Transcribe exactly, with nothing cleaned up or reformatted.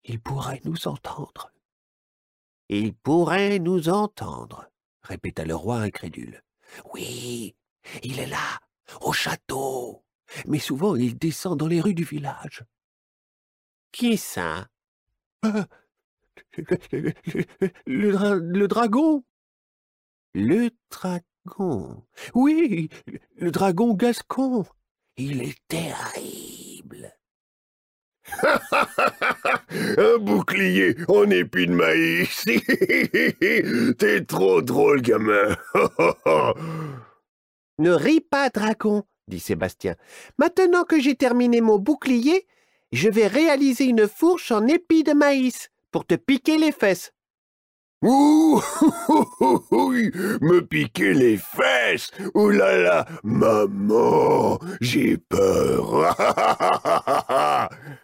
Il pourrait nous entendre. Il pourrait nous entendre, répéta le roi incrédule. Oui, il est là, au château, mais souvent il descend dans les rues du village. Qui ça? Ah, le, le- le dra- le dragon. Le dragon. Oui, le dragon gascon. Il est terrible. Un bouclier en épi de maïs. T'es trop drôle, gamin. Ne ris pas, dragon, dit Sébastien. Maintenant que j'ai terminé mon bouclier, je vais réaliser une fourche en épis de maïs pour te piquer les fesses. Ouh, oui, me piquer les fesses. Ouh là là, maman, j'ai peur.